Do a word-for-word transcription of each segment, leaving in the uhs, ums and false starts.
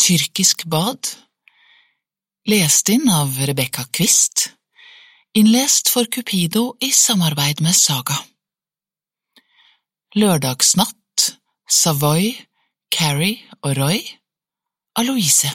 Tyrkisk bad, lest inn av Rebecca Quist, innlest for Cupido i samarbeid med Saga. Lørdagsnatt, Savoy, Carrie og Roy, av Louise.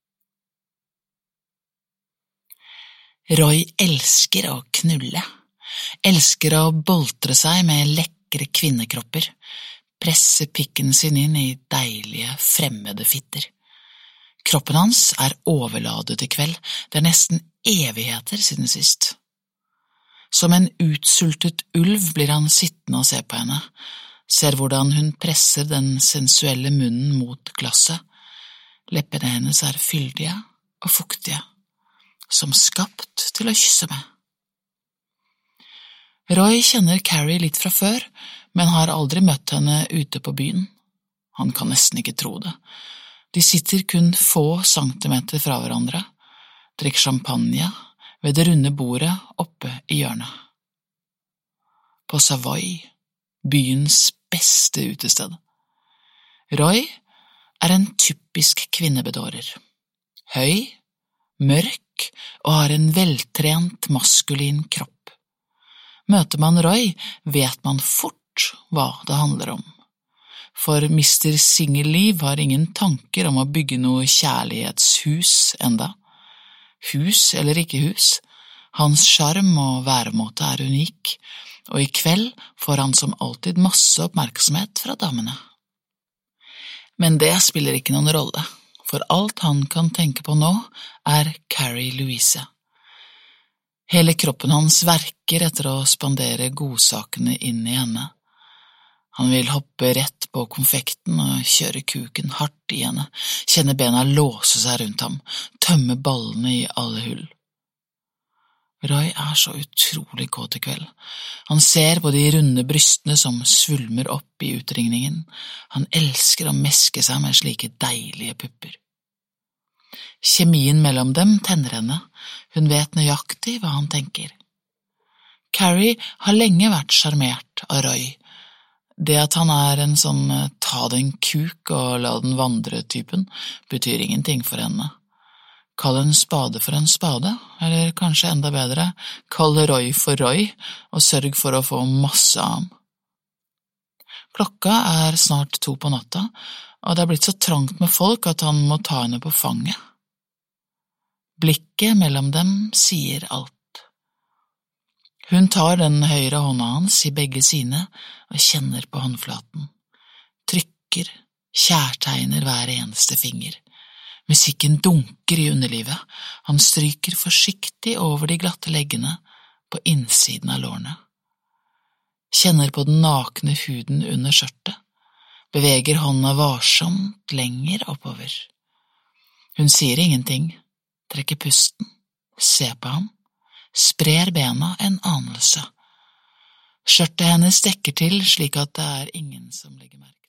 Roy elsker å knulle, elsker å boltre seg med lekre kvinnekropper, presse pikken sin inn i deilige, fremmede fitter. Kroppen hans er overladet i kveld, det er nesten evigheter siden sist. Som en utsultet ulv blir han sittende og se på henne, ser hvordan hun presser den sensuelle munnen mot glasset. Leppene hennes er fyldige og fuktige, som skapt til å kysse med. Roy kjenner Carrie litt fra før, men har aldri møtt henne ute på byen. Han kan nesten ikke tro det. De sitter kun få centimeter fra hverandre, drikker champagne ved det runde bordet oppe i hjørnet. På Savoy, byens beste utested. Roy er en typisk kvinnebedårer. Høy, mørk og har en veltrent maskulin kropp. Møter man Roy, vet man fort hva det handler om. For mister Singelliv har ingen tanker om å bygge noe kjærlighetshus enda. Hus eller ikke hus, hans sjarm og væremåte er unik, og i kveld får han som alltid masse oppmerksomhet fra damene. Men det spiller ikke noen rolle, for alt han kan tenke på nå er Carrie Louise. Hele kroppen hans verker etter å spandere godsakene inn i henne. Han vil hoppe rett på konfekten og kjøre kuken hardt i henne, kjenne bena låse seg rundt ham, tømme ballene i alle hull. Roy er så utrolig kåt i kveld. Han ser på de runde brystene som svulmer opp i utringningen. Han elsker å meske seg med slike deilige pupper. Kjemien mellom dem tenner henne. Hun vet nøyaktig hva han tenker. Carrie har lenge vært sjarmert av Roy. Det at han er en sånn ta den kuk og la den vandre-typen, betyr ingenting for henne. Kall en spade for en spade, eller kanskje enda bedre, kall Roy for Roy, og sørg for å få masse av ham. Klokka er snart to på natta, og det er blitt så trangt med folk at han må ta henne på fanget. Blikket mellom dem sier alt. Hun tar den høyre hånda hans i begge sine og kjenner på håndflaten. Trykker, kjærtegner hver eneste finger. Musikken dunker i underlivet. Han stryker forsiktig over de glatte leggene på innsiden av lårene. Kjenner på den nakne huden under skjørtet. Beveger hånda varsomt lenger oppover. Hun sier ingenting, trekker pusten, ser på ham. Sprer bena en anelse. Skjørtet hennes dekker til slik at det er ingen som legger merke.